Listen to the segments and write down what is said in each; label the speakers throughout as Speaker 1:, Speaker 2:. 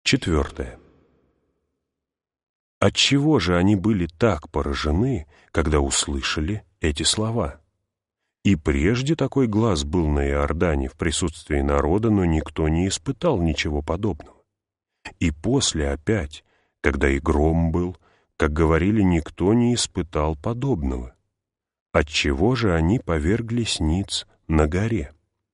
Speaker 1: Четвертое. Отчего же они были так поражены, когда услышали эти слова? И прежде такой глас был на Иордане в присутствии народа, но никто не испытал ничего подобного. И после опять, когда и гром был, как говорили, никто не испытал подобного. Отчего же они поверглись ниц на горе?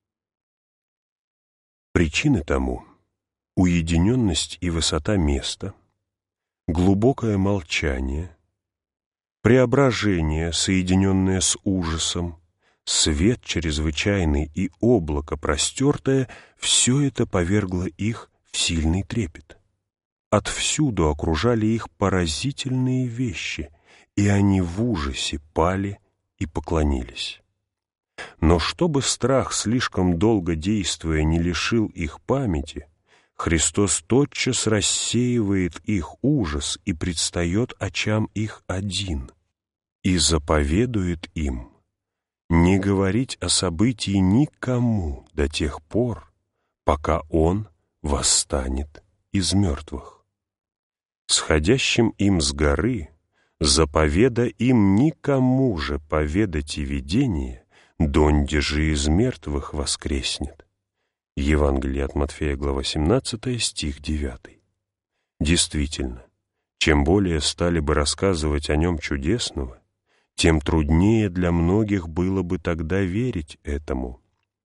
Speaker 1: Причины тому — уединенность и высота места, глубокое молчание, преображение, соединенное с ужасом, свет чрезвычайный и облако простертое — все это повергло их в сильный трепет. Отвсюду окружали их поразительные вещи, и они в ужасе пали и поклонились. Но чтобы страх, слишком долго действуя, не лишил их памяти, Христос тотчас рассеивает их ужас и предстает очам их один, и заповедует им не говорить о событии никому до тех пор, пока Он восстанет из мертвых. Сходящим им с горы заповеда им никому же поведать и видение, донде же из мертвых воскреснет. Евангелие от Матфея, глава 17, стих 9. Действительно, чем более стали бы рассказывать о нем чудесного, тем труднее для многих было бы тогда верить этому.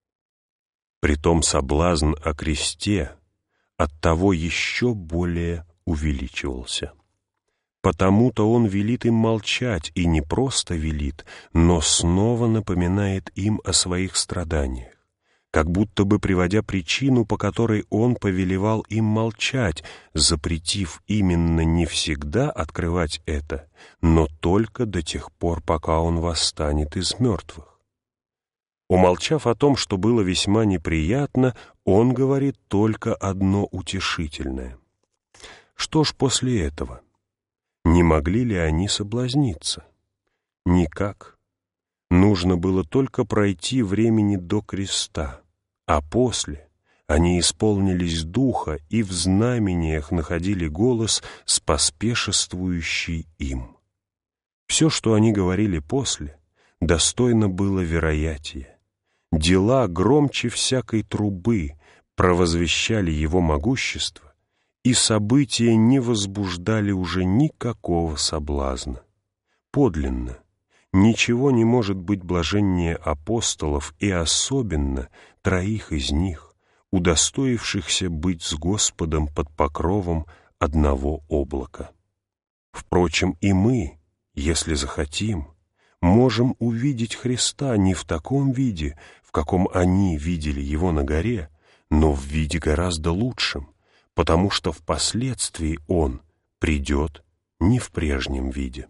Speaker 1: Притом соблазн о кресте оттого еще более увеличивался. Потому-то он велит им молчать, и не просто велит, но снова напоминает им о своих страданиях, как будто бы приводя причину, по которой он повелевал им молчать, запретив именно не всегда открывать это, но только до тех пор, пока он восстанет из мертвых. Умолчав о том, что было весьма неприятно, он говорит только одно утешительное. Что ж после этого? Не могли ли они соблазниться? Никак. Нужно было только пройти времени до креста, а после они исполнились духа и в знамениях находили голос, споспешествующий им. Все, что они говорили после, достойно было вероятия. Дела громче всякой трубы провозвещали его могущество, и события не возбуждали уже никакого соблазна. Подлинно, ничего не может быть блаженнее апостолов и особенно троих из них, удостоившихся быть с Господом под покровом одного облака. Впрочем, и мы, если захотим, можем увидеть Христа не в таком виде, в каком они видели Его на горе, но в виде гораздо лучшем, потому что впоследствии Он придет не в прежнем виде.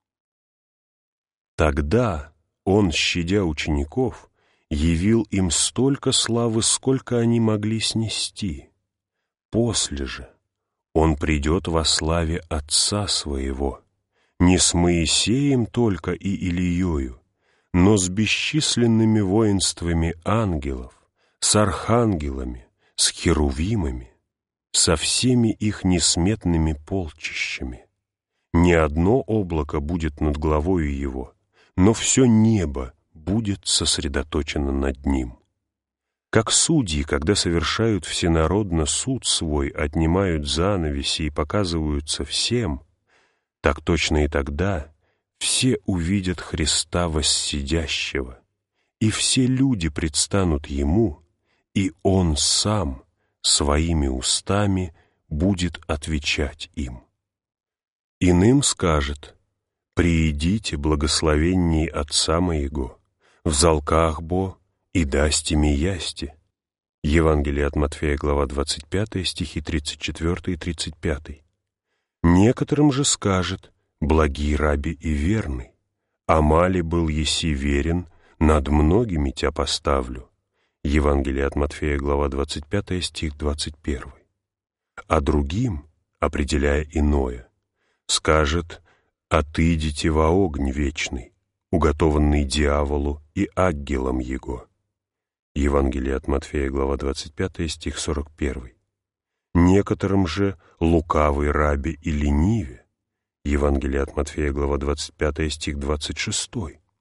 Speaker 1: Тогда Он, щадя учеников, явил им столько славы, сколько они могли снести. После же Он придет во славе Отца Своего, не с Моисеем только и Илиею, но с бесчисленными воинствами ангелов, с архангелами, с херувимами, со всеми их несметными полчищами. Не одно облако будет над головою его, но все небо будет сосредоточено над ним. Как судьи, когда совершают всенародно суд свой, отнимают занавеси и показываются всем, так точно и тогда все увидят Христа воссидящего, и все люди предстанут Ему, и Он Сам своими устами будет отвечать им. Иным скажет: «Приидите, благословенней Отца Моего, взалках бо и дасте ми ясти». Евангелие от Матфея, глава 25, стихи 34 и 35. Некоторым же скажет: «Благий раби и верный, амали был еси верен, над многими тя поставлю». Евангелие от Матфея, глава 25, стих 21. А другим, определяя иное, скажет: «Отыдите во огонь вечный, уготованный дьяволу и ангелам его». Евангелие от Матфея, глава 25, стих 41. некоторым же лукавой рабе и лениве. Евангелие от Матфея, глава 25, стих 26.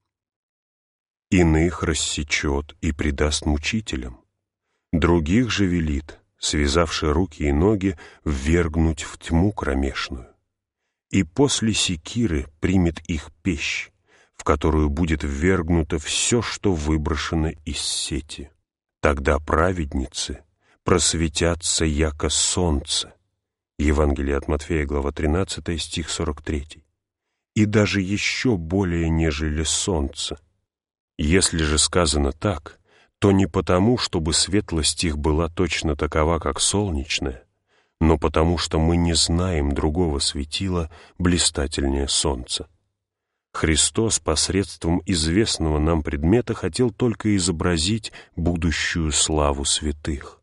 Speaker 1: Иных рассечет и предаст мучителям, других же велит, связавши руки и ноги, ввергнуть в тьму кромешную. И после секиры примет их пещь, в которую будет ввергнуто все, что выброшено из сети. Тогда праведницы просветятся, яко солнце. Евангелие от Матфея, глава 13, стих 43. И даже еще более, нежели солнце. Если же сказано так, то не потому, чтобы светлость их была точно такова, как солнечная, но потому, что мы не знаем другого светила блистательнее солнца. Христос посредством известного нам предмета хотел только изобразить будущую славу святых.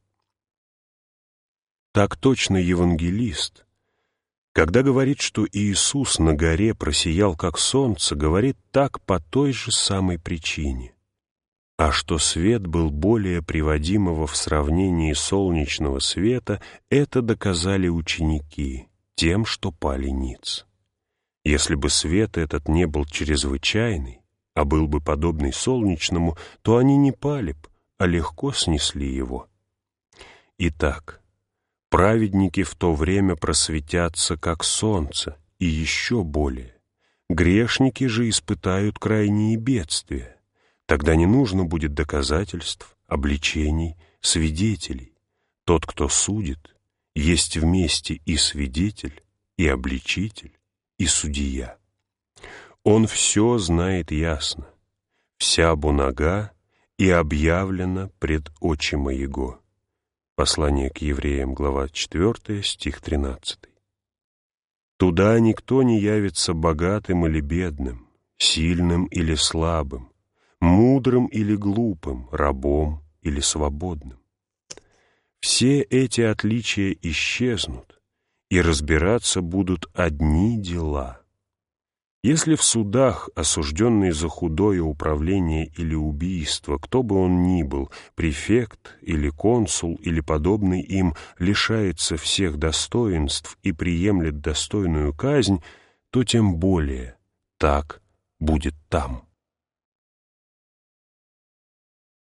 Speaker 1: Так точно евангелист, когда говорит, что Иисус на горе просиял как солнце, говорит так по той же самой причине. А что свет был более приводимого в сравнении солнечного света, это доказали ученики тем, что пали ниц. Если бы свет этот не был чрезвычайный, а был бы подобный солнечному, то они не пали б, а легко снесли его. Итак, праведники в то время просветятся, как солнце, и еще более. Грешники же испытают крайние бедствия. Тогда не нужно будет доказательств, обличений, свидетелей. Тот, кто судит, есть вместе и свидетель, и обличитель, и судья. Он все знает ясно, вся бунага и объявлена пред очима Его. Послание к евреям, глава 4, стих 13. Туда никто не явится богатым или бедным, сильным или слабым, мудрым или глупым, рабом или свободным. Все эти отличия исчезнут, и разбираться будут одни дела. Если в судах осужденный за худое управление или убийство, кто бы он ни был, префект или консул или подобный им, лишается всех достоинств и приемлет достойную казнь, то тем более так будет там.